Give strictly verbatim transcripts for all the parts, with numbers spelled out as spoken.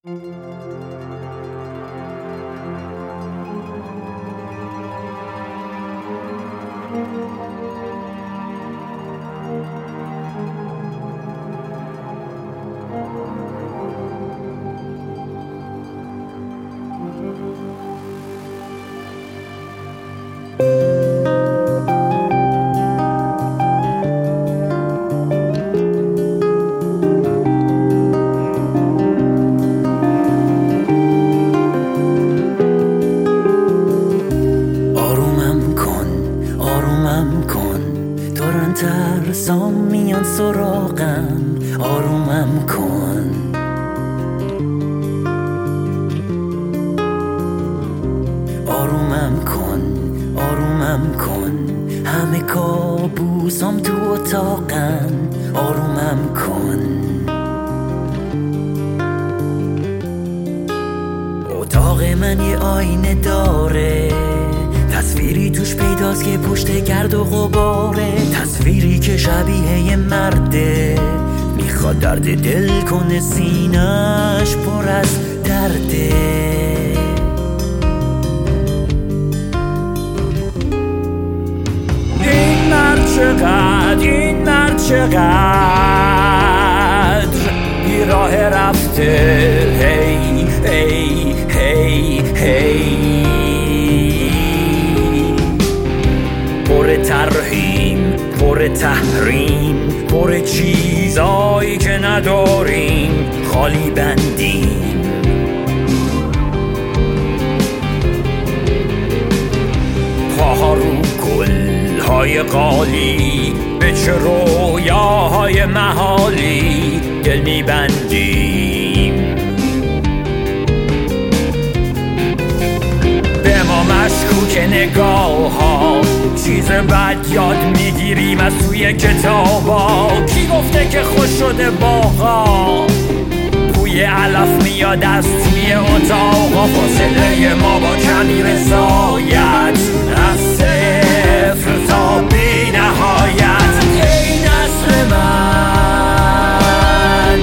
ترسام میان سراغم، آرومم کن. آرومم کن، آرومم کن. همه کابوسام تو اتاقن، آرومم کن. اتاق من یه آینه داره، تصویری توش پیداست که پشت گرد و غباره. تصویری که شبیه یه مرده، میخواد درد دل کنه، سینه‌اش پر از درده. این مرد چقدر، این مرد چقدر بی راه رفته. هی هی هی هی پر ترحیم، پر تحریم، پر چیزایی که نداریم، خالی بندیم. پاها رو گل‌های قالی، به چه رویاهای محالی دل میبندیم. به ما مشکوک نگاه ها، چیز بد یاد میگیریم از توی کتابا. کی گفته که خوش شده باغا، بوی علف میاد از توی اتاقا. فاصله ما با کمی رضایت، از صفر تا بی نهایت. ای نسل من،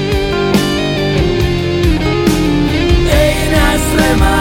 ای نسل من،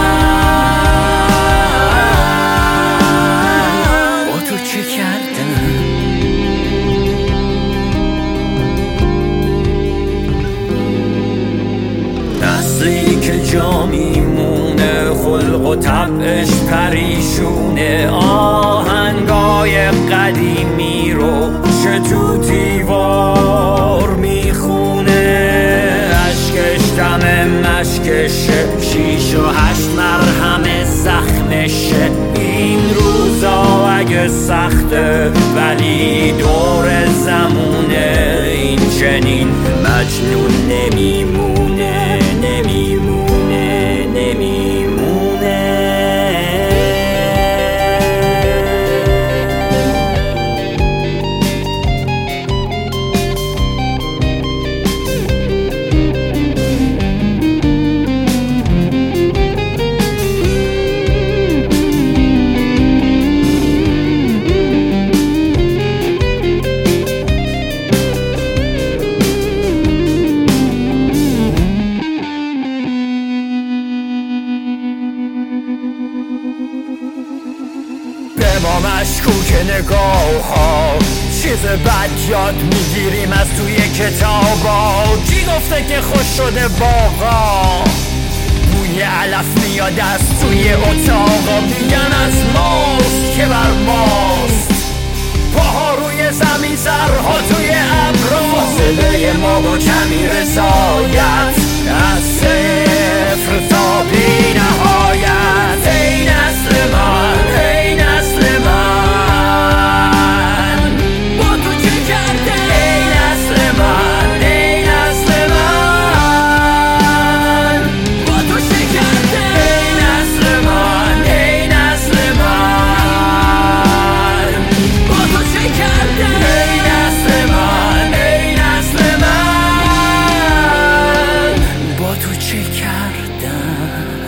جا میمونه، خلق و طبعش پریشونه. آهنگای قدیمی رو چه تو دیوار میخونه. اشکش دم مشکشه، شیش و هشت مرهم زخمشه. این روزا اگه سخته ولی دور زمونه. این چنین مجنون نمیمونه، نمیمونه، نمیمونه. به ما مشکوک نگاه ها، چیز بد یاد میگیریم از توی کتابا. کی گفته که خوش شده باغا، بوی علف میاد از توی اتاقا. میگن از ماست که بر ماست، پاها روی زمین، سرها توی ابرا. فاصله ما با کمی رضایت، از صفر تا بی نهایت. ای نسل من، ای نسل من، با تو چه کرده؟ ای نسل من، ای نسل من، با تو چه کرده؟ ای نسل من، ای نسل من، با تو چه کرده؟ ای نسل من، ای نسل من، با تو چه کردم؟